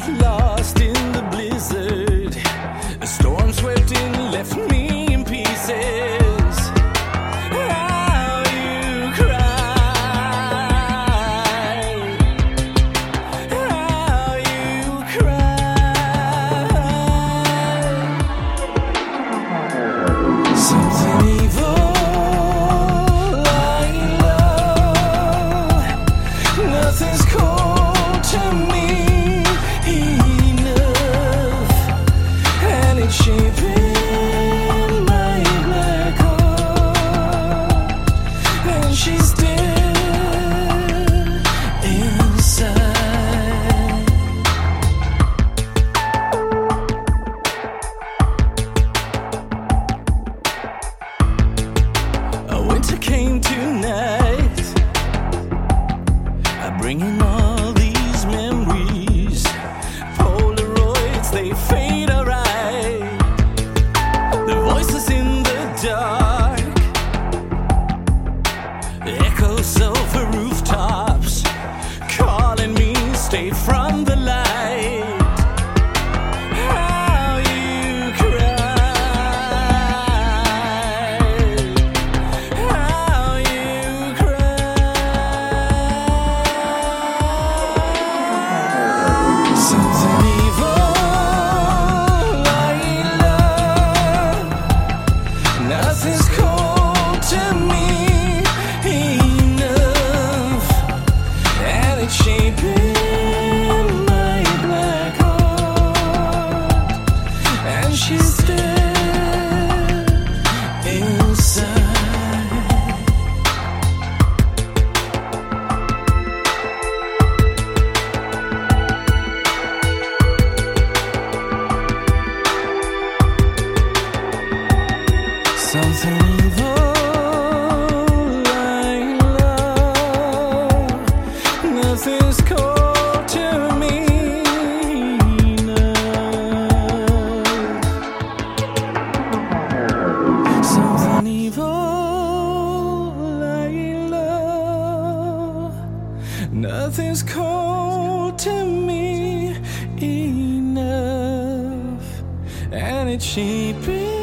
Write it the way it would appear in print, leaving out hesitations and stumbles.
lost in the blizzard. A storm swept in, left me in pieces. How you cry, how you cry. Something evil lying low. Nothing's cold to me enough, and it's shaping my black heart, and she's dead inside. A winter came tonight, bringing all these memories. Polaroids, they fade alright. The voices in the dark echo silver rooftops, calling me, stay from the light. How you cry, how you cry. Something evil lying low. Nothing's cold to me enough, and it's shaping my black heart, and she's dead inside. Something evil lying low. Nothing's cold to me enough. Something evil lying low. Nothing's cold to me enough, and it's shaping